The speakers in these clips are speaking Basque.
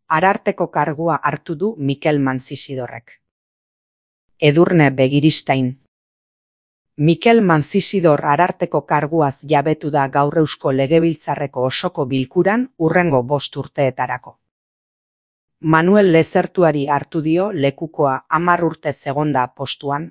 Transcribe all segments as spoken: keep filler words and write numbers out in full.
Ararteko kargua hartu du Mikel Manzisidorrek. Edurne Begiristain. Mikel Manzisidor ararteko karguaz jabetu da gaur Eusko Legebiltzarreko osoko bilkuran hurrengo bost urteetarako. Manuel Lezertuari hartu dio lekukoa hamar urte zegonda postuan.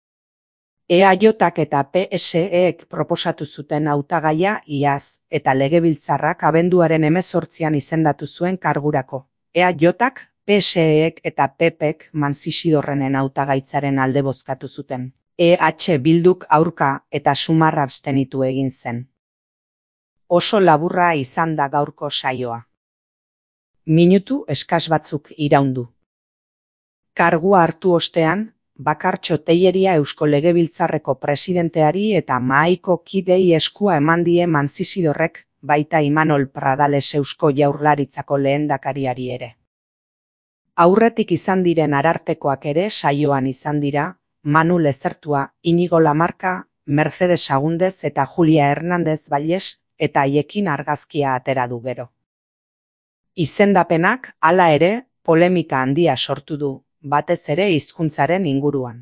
E A Jak eta P S Ek proposatu zuten hautagaia iaz eta Legebiltzarrak abenduaren hemezortzian izendatu zuen kargurako. E A Jak, P S Ek eta P Pek Manzisidorrenen hautagaitzaren alde bozkatu zuten. E H Bilduk aurka eta sumar abstenitu egin zen. Oso laburra izan da gaurko saioa. Minutu eskas batzuk iraundu. Kargua hartu ostean, Bakartxo Tejeria Eusko Legebiltzarreko presidenteari eta mahaiko kidei eskua eman die Manzisidorrek, baita Imanol Pradales Eusko Jaurlaritzako lehendakariari ere. Aurretik izan diren arartekoak ere saioan izan dira, Manu Lezertua, Inigo Lamarca, Mercedes Agúndez eta Julia Hernández Valles, eta haiekin argazkia atera du gero. Izendapenak, hala ere, polemika handia sortu du, batez ere hizkuntzaren inguruan.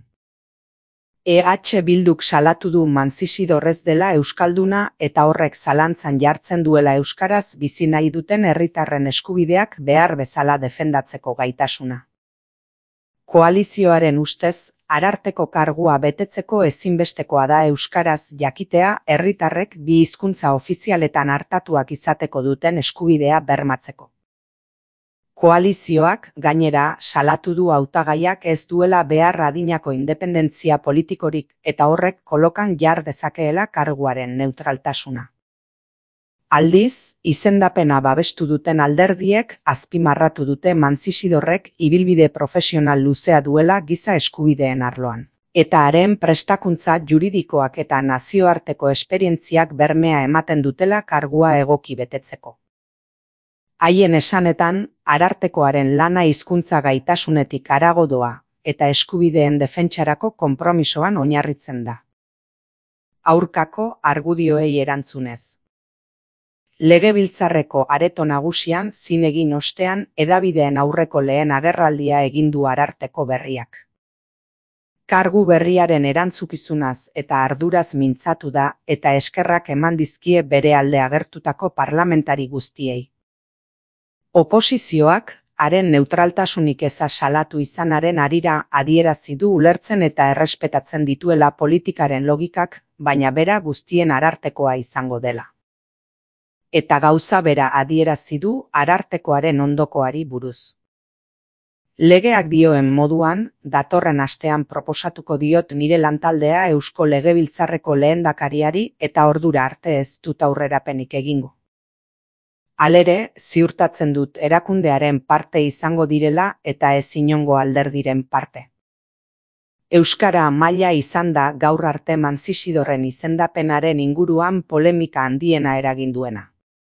E H Bilduk salatu du Manzisidor ez dela euskalduna eta horrek zalantzan jartzen duela euskaraz bizi nahi duten herritarren eskubideak behar bezala defendatzeko gaitasuna. Koalizioaren ustez, ararteko kargua betetzeko ezinbestekoa da euskaraz jakitea herritarrek bi hizkuntza ofizialetan artatuak izateko duten eskubidea bermatzeko. Koalizioak, gainera, salatu du hautagaiak ez duela behar adinako independentzia politikorik eta horrek kolokan jar dezakeela karguaren neutraltasuna. Aldiz, izendapena babestu duten alderdiek azpimarratu dute Manzisidorrek ibilbide profesional luzea duela giza eskubideen arloan. Eta haren prestakuntza juridikoak eta nazioarteko esperientziak bermea ematen dutela kargua egoki betetzeko. Haien esanetan, arartekoaren lana hizkuntza gaitasunetik harago doa, eta eskubideen defentsarako konpromisoan oinarritzen da. Aurkako argudioei erantzunez. Legebiltzarreko areto nagusian zin egin ostean hedabideen aurreko lehen agerraldia egin du ararteko berriak. Kargu berriaren erantzukizunaz eta arduraz mintzatu da eta eskerrak eman dizkie bere alde agertutako parlamentari guztiei. Oposizioak, haren neutraltasunik eza salatu izanaren harira adierazi du ulertzen eta errespetatzen dituela politikaren logikak, baina bera guztien arartekoa izango dela. Eta gauza bera adierazi du arartekoaren ondokoari buruz. Legeak dioen moduan, datorren astean proposatuko diot nire lantaldea Eusko Legebiltzarreko lehendakariari eta ordura arte ez dut aurrerapenik egingo. Halere, ziurtatzen dut erakundearen parte izango direla eta ez inongo alderdiren parte. Euskara maila izan da gaur arte Manzisidorren izendapenaren inguruan polemika handiena eragin duena.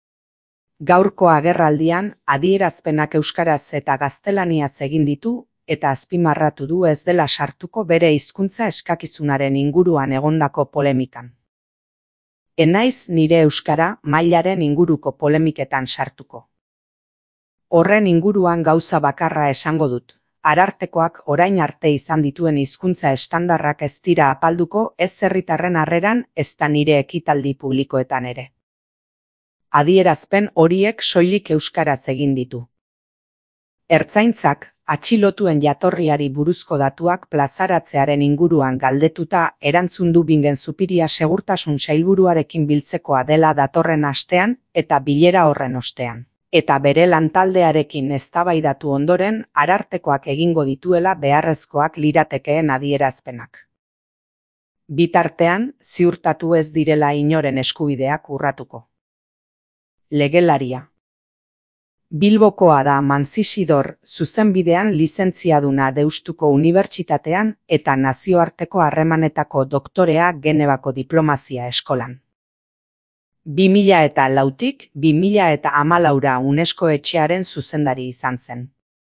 Gaurko agerraldian, adierazpenak euskaraz eta gaztelaniaz egin ditu eta azpimarratu du ez dela sartuko bere hizkuntza eskakizunaren inguruan egondako polemikan. Enaiz nire euskara mailaren inguruko polemiketan sartuko. Horren inguruan gauza bakarra esango dut. Arartekoak orain arte izan dituen hizkuntza estandarrak ez dira apalduko ez herritarren harreran ezta nire ekitaldi publikoetan ere. Adierazpen horiek soilik euskaraz egin ditu. Ertzaintzak, atxilotuen jatorriari buruzko datuak plazaratzearen inguruan galdetuta erantzun du Bingen Zupiria segurtasun sailburuarekin biltzekoa dela datorren astean eta bilera horren ostean. Eta bere lantaldearekin eztabaidatu ondoren arartekoak egingo dituela beharrezkoak liratekeen adierazpenak. Bitartean, ziurtatu ez direla inoren eskubideak urratuko. Legelaria. Bilbokoa da Manzisidor zuzenbidean lizentziaduna Deustuko Unibertsitatean eta nazioarteko harremanetako doktorea Genevako diplomazia eskolan. bi mila eta lautik bi mila eta hamalaura UNESCO etxearen zuzendari izan zen.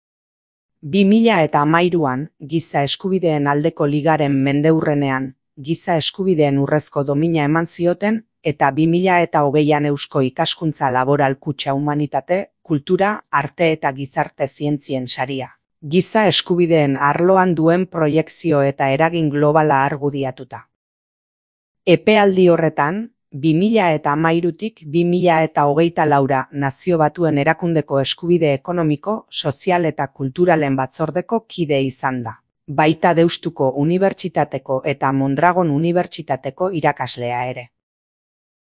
bi mila eta hamairuan giza eskubideen aldeko ligaren mendeurrenean giza eskubideen urrezko domina eman zioten eta bi mila eta hogeian Eusko Ikaskuntza Laboral Kutxa Humanitate kultura, arte eta gizarte zientzien saria. Giza eskubideen arloan duen proiekzio eta eragin globala argudiatuta. Epealdi horretan, bi mila eta hamairutik bi mila eta hogeita laura Nazio Batuen Erakundeko Eskubide Ekonomiko, Sozial eta Kulturalen Batzordeko kide izan da. Baita Deustuko Unibertsitateko eta Mondragon Unibertsitateko irakaslea ere.